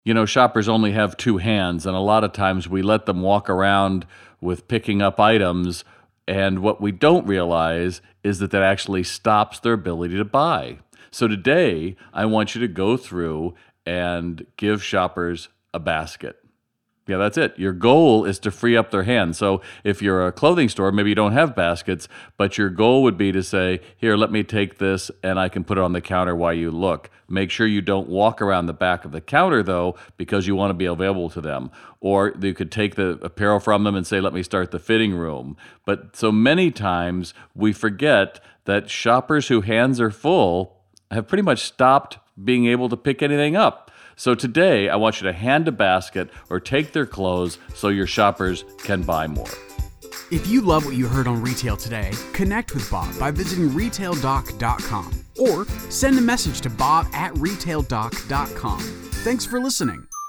Shoppers only have two hands, and a lot of times we let them walk around with picking up items, and what we don't realize is that actually stops their ability to buy. So today, I want you to go through and give shoppers a basket. Yeah, that's it. Your goal is to free up their hands. So if you're a clothing store, maybe you don't have baskets, but your goal would be to say, here, let me take this and I can put it on the counter while you look. Make sure you don't walk around the back of the counter, though, because you want to be available to them. Or you could take the apparel from them and say, let me start the fitting room. But so many times we forget that shoppers whose hands are full have pretty much stopped being able to pick anything up. So today, I want you to hand a basket or take their clothes so your shoppers can buy more. If you love what you heard on Retail Today, connect with Bob by visiting RetailDoc.com or send a message to bob@RetailDoc.com. Thanks for listening.